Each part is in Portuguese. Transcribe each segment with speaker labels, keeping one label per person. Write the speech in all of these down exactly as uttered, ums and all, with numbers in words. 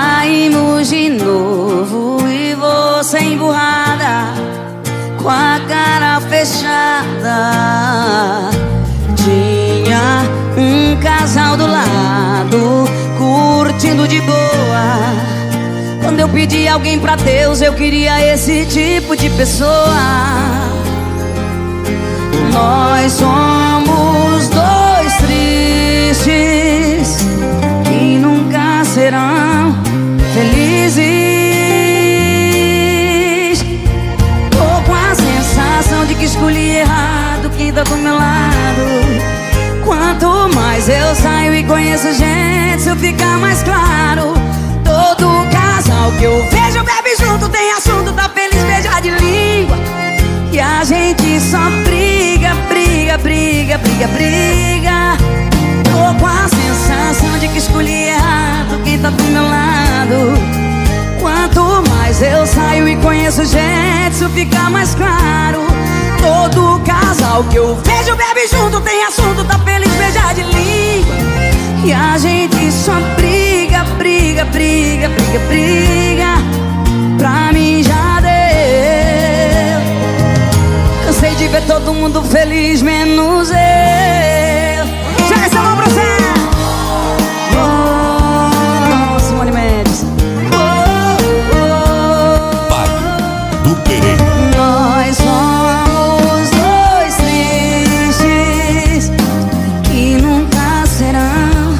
Speaker 1: Saímos de novo e você emburrada, com a cara fechada. Tinha um casal do lado, curtindo de boa. Quando eu pedi alguém pra Deus, eu queria esse tipo de pessoa. Nós somos dois tristes que nunca serão felizes. Tô com a sensação de que escolhi errado quem tá do meu lado. Quanto mais eu saio e conheço gente, isso fica mais claro. Todo casal que eu vejo bebe junto, tem assunto, tá feliz, beija de língua. E a gente só briga, briga, briga, briga, briga. Tô com a sensação de que escolhi errado quem tá do meu lado. Quanto mais eu saio e conheço gente, isso fica mais claro. Todo casal que eu vejo bebe junto, tem assunto, tá feliz, beija de língua. E a gente só briga, briga, briga, briga, briga. Pra mim já deu. Cansei de ver todo mundo feliz, menos eu. Joga essa mão pra você. Oh, Simone Mendes. Oh, oh, oh.
Speaker 2: Pai do Pereira.
Speaker 1: Nós somos dois tristes que nunca serão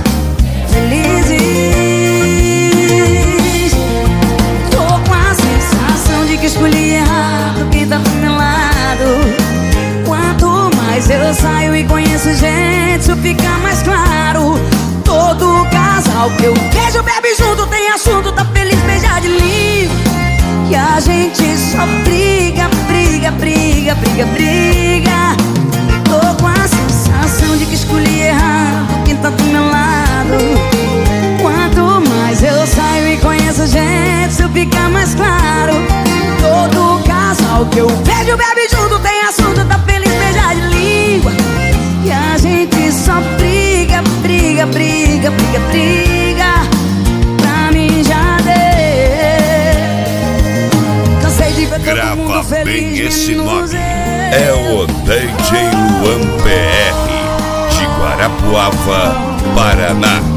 Speaker 1: felizes. Tô com a sensação de que escolhi errado quem tá do meu lado. Quanto mais eu saio e conheço gente, isso fica mais claro. Todo casal que eu vejo bebe junto, tem assunto, tá feliz, beija de língua. E a gente só briga, briga, briga, briga, briga. Tô com a sensação de que escolhi errado quem tá do meu lado. Quanto mais eu saio e conheço gente, isso fica mais claro. Todo casal que eu vejo bebe junto, tem assunto, tá feliz, beija de língua. E a gente só briga, briga, briga, briga, briga. Pra mim já deu. Cansei de ver todo mundo
Speaker 2: Grava
Speaker 1: feliz,
Speaker 2: bem esse
Speaker 1: menos
Speaker 2: nome.
Speaker 1: eu.
Speaker 2: É o D J Luan P R de Guarapuava, Paraná.